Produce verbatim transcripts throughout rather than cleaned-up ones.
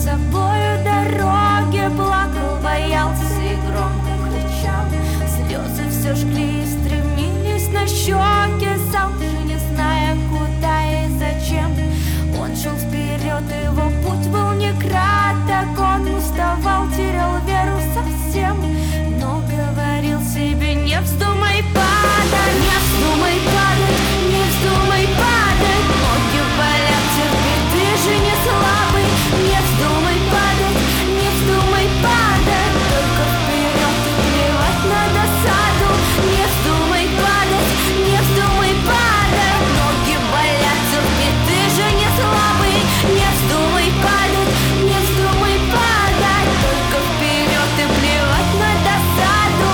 собою дороги, плакал, боялся и громко кричал. Слезы все жгли и стремились на щеки, сам же не зная куда и зачем. Он шел вперед, его путь был не краток, он уставал, терял веру совсем, но говорил себе: не вздумай падать, не вздумай падать, не вздумай падать. Ноги болят, терпи, ты же не слабый. Не вздумай падать, не вздумай падать, только вперед и плевать на досаду. Не вздумай падать, не вздумай падать. Ноги болят, терпи, ты же не слабый. Не вздумай падать, не вздумай падать, только вперед и плевать на досаду.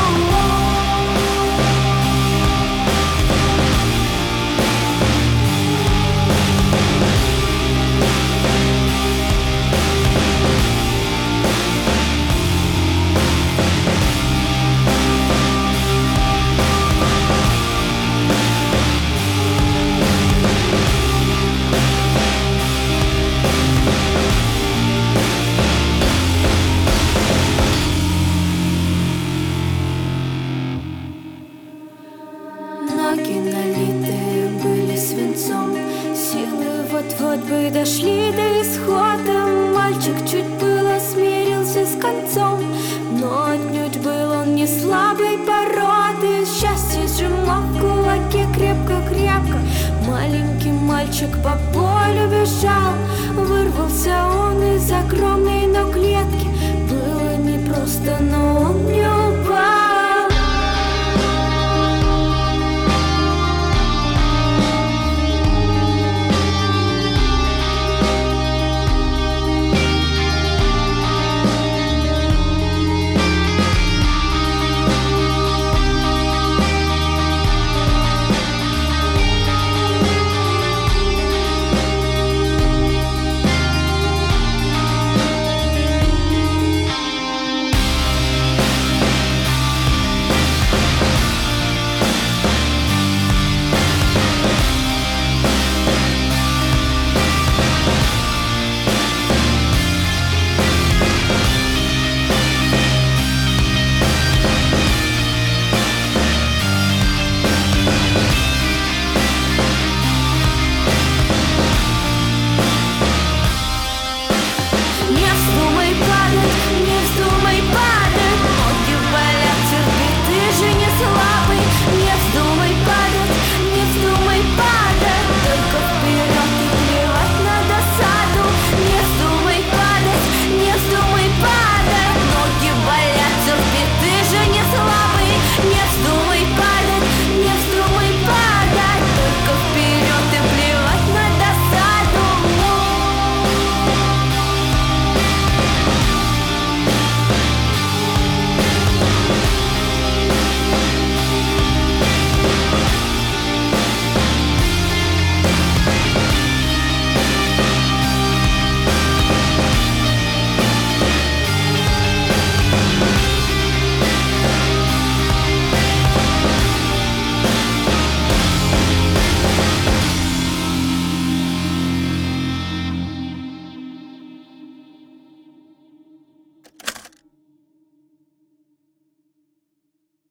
Ноги налитые были свинцом, силы вот-вот бы дошли до исхода. Мальчик чуть было смирился с концом, но отнюдь был он не слабой породы. Счастье сжимал в кулаке крепко-крепко. Маленький мальчик по полю бежал, вырвался он из огромной